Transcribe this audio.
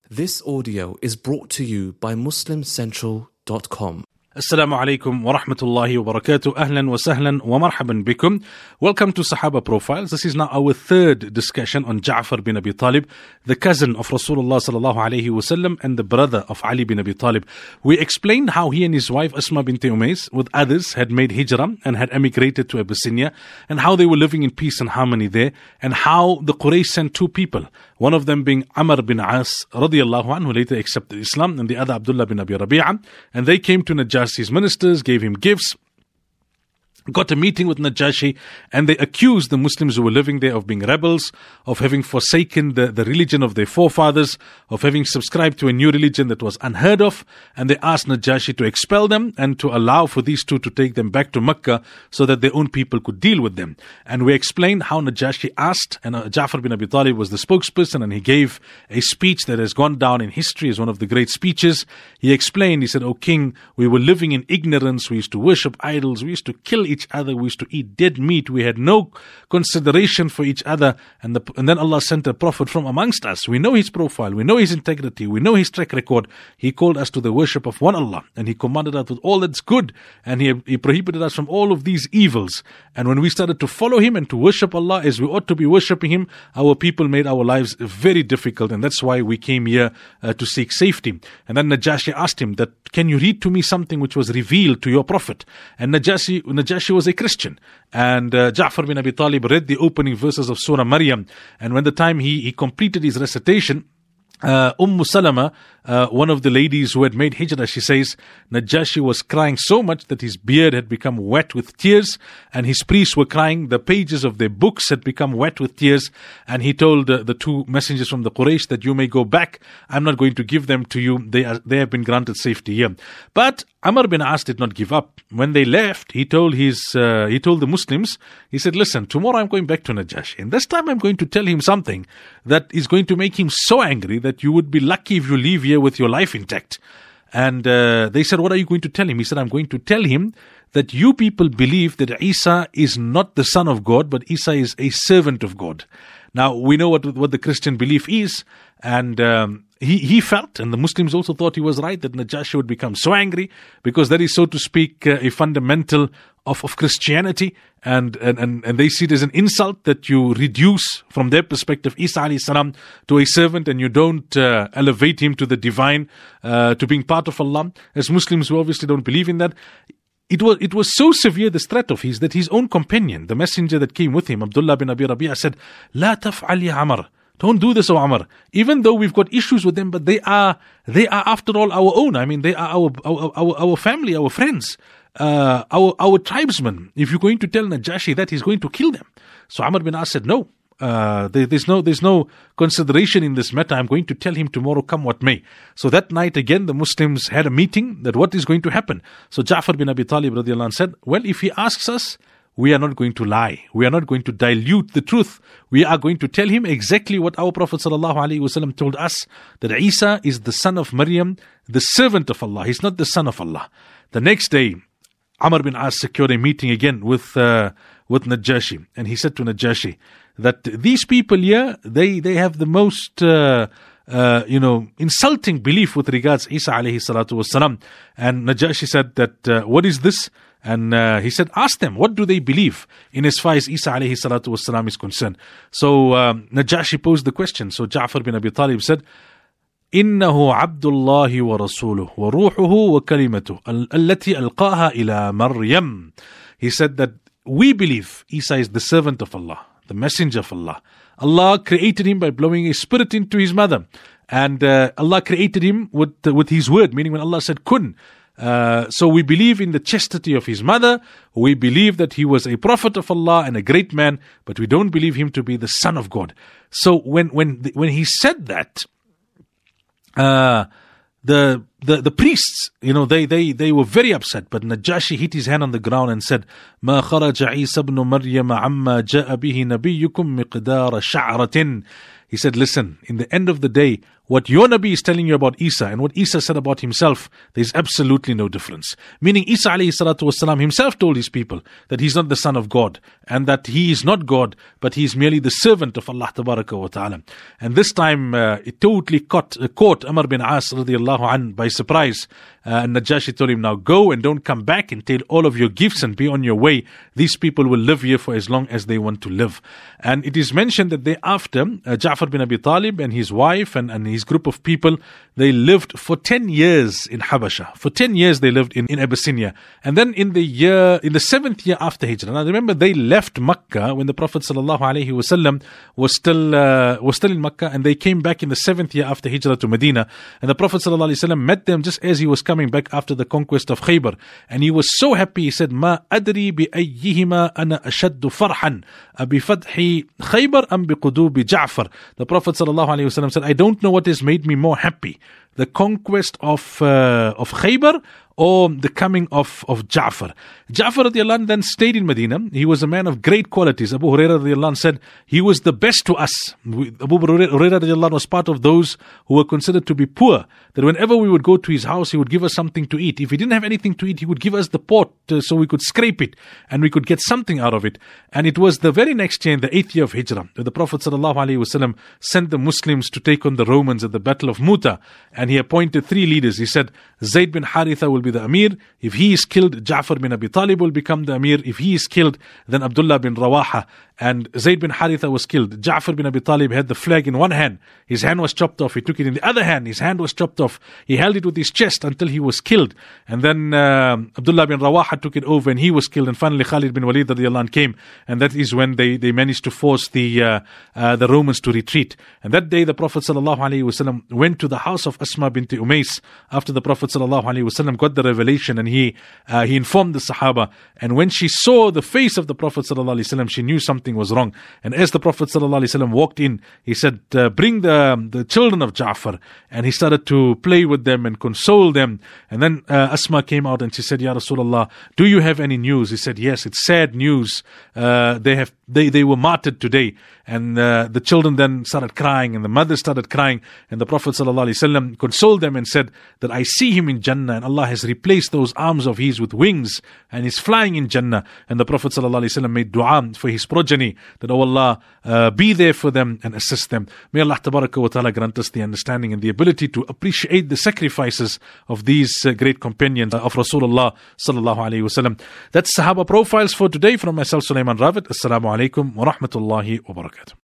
This audio is brought to you by MuslimCentral.com. Assalamu alaikum wa rahmatullahi wa barakatuh. Ahlan wa sahlan wa marhaban bikum. Welcome to Sahaba Profiles. This is now our third discussion on Ja'far bin Abi Talib, the cousin of Rasulullah sallallahu alayhi wa sallam and the brother of Ali bin Abi Talib. We explained how he and his wife Asma bint Umays with others had made hijrah and had emigrated to Abyssinia, and how they were living in peace and harmony there, and how the Quraysh sent two people, one of them being Amr bin As radiyallahu anhu, who later accepted Islam, and the other Abdullah bin Abi Rabi'ah, and they came to Najashi's ministers, gave him gifts, got a meeting with Najashi, and they accused the Muslims who were living there of being rebels, of having forsaken the religion of their forefathers, of having subscribed to a new religion that was unheard of, and they asked Najashi to expel them and to allow for these two to take them back to Mecca so that their own people could deal with them. And we explained how Najashi asked, and Ja'far bin Abi Talib was the spokesperson, and he gave a speech that has gone down in history as one of the great speeches. He explained, he said, "O king, we were living in ignorance, we used to worship idols, we used to kill each other, we used to eat dead meat, we had no consideration for each other, and then Allah sent a prophet from amongst us. We know his profile, we know his integrity, we know his track record. He called us to the worship of one Allah, and he commanded us with all that's good, and he prohibited us from all of these evils. And when we started to follow him and to worship Allah as we ought to be worshipping him, our people made our lives very difficult, and that's why we came here to seek safety." And then Najashi asked him that, "Can you read to me something which was revealed to your prophet?" And Najashi was a Christian, and Ja'far bin Abi Talib read the opening verses of Surah Maryam, and when the time he completed his recitation, Salama, one of the ladies who had made hijrah, she says, Najashi was crying so much that his beard had become wet with tears, and his priests were crying, the pages of their books had become wet with tears, and he told the two messengers from the Quraysh that you may go back, I'm not going to give them to you, they have been granted safety here. But Amr bin As did not give up. When they left, he told the Muslims, he said, "Listen, tomorrow I'm going back to Najashi, and this time I'm going to tell him something that is going to make him so angry that you would be lucky if you leave here with your life intact." And they said, "What are you going to tell him?" He said, "I'm going to tell him that you people believe that Isa is not the son of God, but Isa is a servant of God." Now, we know what the Christian belief is, and he felt, and the Muslims also thought he was right, that Najashi would become so angry, because that is, so to speak, a fundamental of Christianity, and they see it as an insult that you reduce, from their perspective, Isa alayhi salam to a servant, and you don't elevate him to the divine, to being part of Allah. As Muslims, we obviously don't believe in that. It was so severe, this threat of his, that his own companion, the messenger that came with him, Abdullah bin Abi Rabi'ah, said, "La taf'al ya Amr. Don't do this, O Amr. Even though we've got issues with them, but they are after all our own. I mean, they are our family, our friends, our tribesmen. If you're going to tell Najashi that, he's going to kill them." So Amr bin As said, "No. There's no consideration in this matter. I'm going to tell him tomorrow, come what may." So that night again, the Muslims had a meeting that what is going to happen. So Ja'far bin Abi Talib radiyallahu anh said, "Well, if he asks us, we are not going to lie. We are not going to dilute the truth. We are going to tell him exactly what our Prophet sallallahu alaihi wasallam told us, that Isa is the son of Maryam, the servant of Allah. He's not the son of Allah." The next day, Amr bin As secured a meeting again with Najashi, and he said to Najashi that these people here, they have the most insulting belief with regards Isa alayhi salatu wasalam. And Najashi said that, "What is this?" And he said, "Ask them, what do they believe in as far as Isa alayhi salatu wasalam is concerned?" So Najashi posed the question. So Ja'far bin Abi Talib said, "إنه عبد الله ورسوله وروحه وكلمته التي ألقاها إلى مريم." He said that we believe Isa is the servant of Allah, the messenger of Allah. Allah created him by blowing a spirit into his mother, and Allah created him with his word, meaning when Allah said kun. So we believe in the chastity of his mother. We believe that he was a prophet of Allah and a great man, but we don't believe him to be the son of God. So when he said that, the priests, they were very upset. But Najashi hit his hand on the ground and said, "Ma kharaja Isa ibn Maryam amma ja'a bihi nabiyyukum miqdara sha'ratin." He said, "Listen, in the end of the day, what your Nabi is telling you about Isa and what Isa said about himself, there's absolutely no difference. Meaning Isa alayhi salatu wasalam himself told his people that he's not the son of God and that he is not God, but he is merely the servant of Allah tabaraka wa ta'ala. And this time it totally caught Amr bin As radiallahu an by surprise. And Najashi told him, now go and don't come back and take all of your gifts and be on your way. These people will live here for as long as they want to live. And it is mentioned that thereafter, Ja'far bin Abi Talib and his wife and his group of people, they lived for 10 years in Habasha. For 10 years they lived in Abyssinia. And then in the 7th year after Hijrah, now remember they left Makkah when the Prophet ﷺ was still in Makkah, and they came back in the 7th year after Hijrah to Medina. And the Prophet ﷺ met them just as he was coming back after the conquest of Khaybar. And he was so happy, he said, "Ma adri bi ayyihima ana ashaddu farhan, bi fathi Khaybar am bi qudubi Ja'far." The Prophet ﷺ said, I don't know what has made me more happy, the conquest of Khaybar or the coming of Ja'far. Ja'far radiallahu anh then stayed in Medina. He was a man of great qualities. Abu Hurairah radiallahu anh said, he was the best to us. Abu Hurairah radiallahu anh was part of those who were considered to be poor, that whenever we would go to his house, he would give us something to eat. If he didn't have anything to eat, he would give us the pot so we could scrape it and we could get something out of it. And it was the very next year, in the 8th year of Hijrah, that the Prophet ﷺ sent the Muslims to take on the Romans at the Battle of Muta. And he appointed 3 leaders. He said, Zayd bin Haritha will be the Amir. If he is killed, Ja'far bin Abi Talib will become the Amir. If he is killed, then Abdullah bin Rawaha. And Zayd bin Haritha was killed. Ja'far bin Abi Talib had the flag in one hand. His hand was chopped off. He took it in the other hand. His hand was chopped off. He held it with his chest until he was killed. And then Abdullah bin Rawaha took it over and he was killed. And finally Khalid bin Walid radiallahu anh came. And that is when they managed to force the Romans to retreat. And that day the Prophet ﷺ went to the house of Asma bint Umays after the Prophet ﷺ got the revelation, and he informed the Sahaba. And when she saw the face of the Prophet ﷺ, she knew something was wrong. And as the Prophet ﷺ walked in, he said, bring the children of Ja'far. And he started to play with them and console them. And then Asma came out and she said, Ya Rasulullah, do you have any news? He said, yes, it's sad news. They were martyred today. And the children then started crying and the mother started crying. And the Prophet ﷺ consoled them and said that I see him in Jannah, and Allah has replaced those arms of his with wings and he's flying in Jannah. And the Prophet ﷺ made dua for his progeny that, oh Allah, be there for them and assist them. May Allah tabaraka wa ta'ala grant us the understanding and the ability to appreciate the sacrifices of these great companions of Rasulullah sallallahu alayhi wasallam. That's Sahaba Profiles for today from myself, Sulaiman Ravid. Assalamu alaikum wa rahmatullahi wa barakatuh.